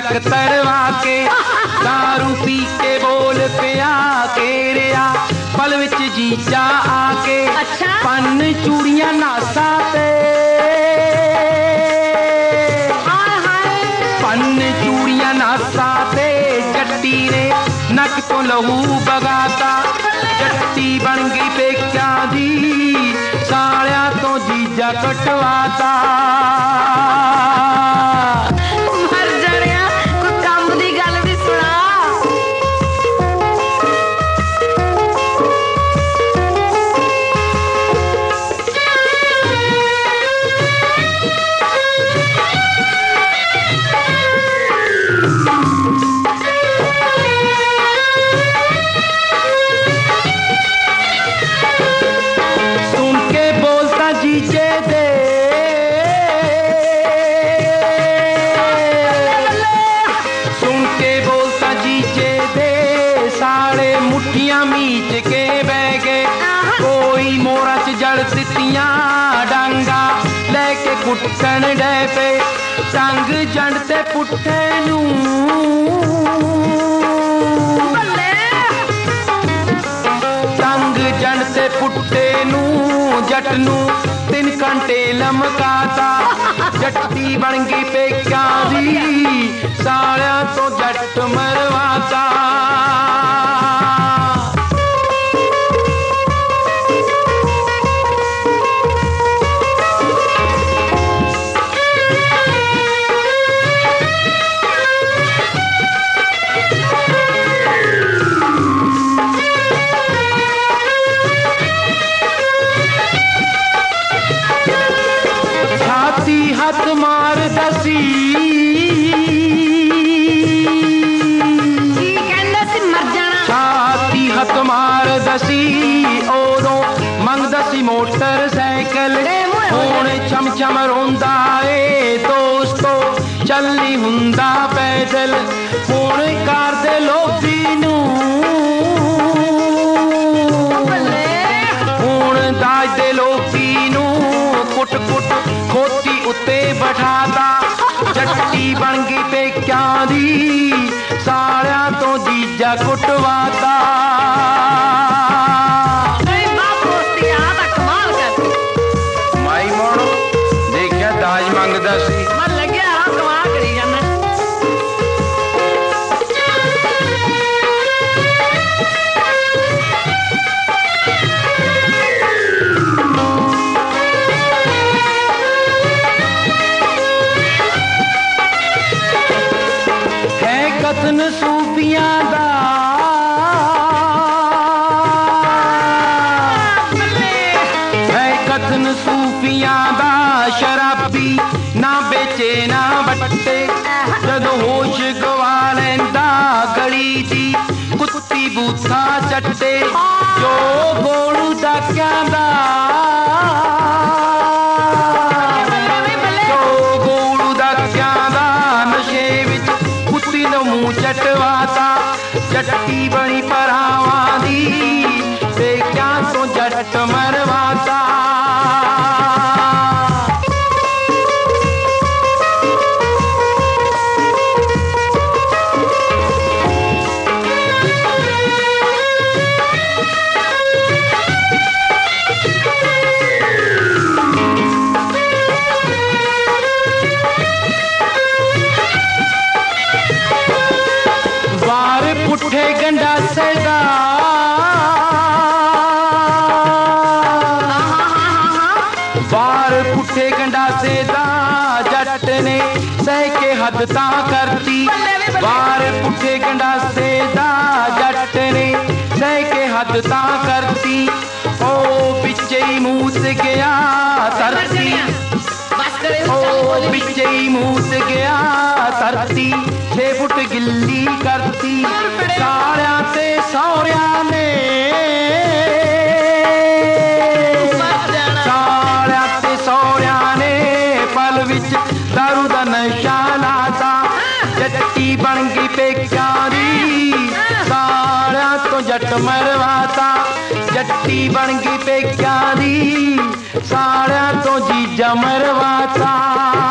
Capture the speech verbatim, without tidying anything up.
नक तरवा के दारू पी के बोल पिया केरिया पल विच जीजा आके अच्छा? पन चूड़ियां नासा ते पन चूड़ियां नासा ते जट्टी ने नक तो लहू बगाता जट्टी बन गई पेक्या दी सालिया तो जीजा कटवाता मर जानिया कोई काम दी गल भी सुना मीच के बह गए कोई मोरा च जड़ दित्तियां डांगा लेके कुटन डे पे टंग जंड ते पुट्ठे नू टंग जंड ते पुट्ठे नू जट नू तीन घंटे लमकाता जट्टी बन गई पेक्या दी सालिया तो जट मरवाता हथ मार दसी छाती हथ मार दसी ओदों मंग दसी मोटरसाइकिल हुण चम चम रोंदा ए दोस्तो चल नहीं हुंदा पैदल हुण कार दे लोभी नू हुण दाज दे लोभी नू कुट कुट खोती उत्ते बैठाता जट्टी बन गई पेक्या दी सालिया तो जीजा कुटवाता माई मोड़ो देखिया दाज मंगदा सी कथन सूफियां दा है कथन सूफियां दा शराबी ना बेचे ना बट्टे जदों होश गवा लैंदा गली दी कुत्ती बूथा चट्टे जो गोलू डाकियां दा जो गोलू डाकियां दा नशे विच मुंह चटवाता जट्टी बनी परावा दी पेक्या तो जट मरवाता पुट्ठे गंडा सदा बार पुट्ठे गंडा सेदा जट ने सह के हद ता करती बार पुट्ठे गंडा सेदा जट ने सह के हद ता करती ओ पिछे ही मूस गया धरती ओ पिछे ही मूस गया धरती छे फुट गिल्ली करती सालिया ते सौरिया ने सालिया ते सौरिया ने पल विच दारू दा नशा लाता जट्टी बन गई पेक्या दी सालिया तो जट मरवाता जट्टी बन गई पेक्या दी सालिया तो जीजा मरवाता।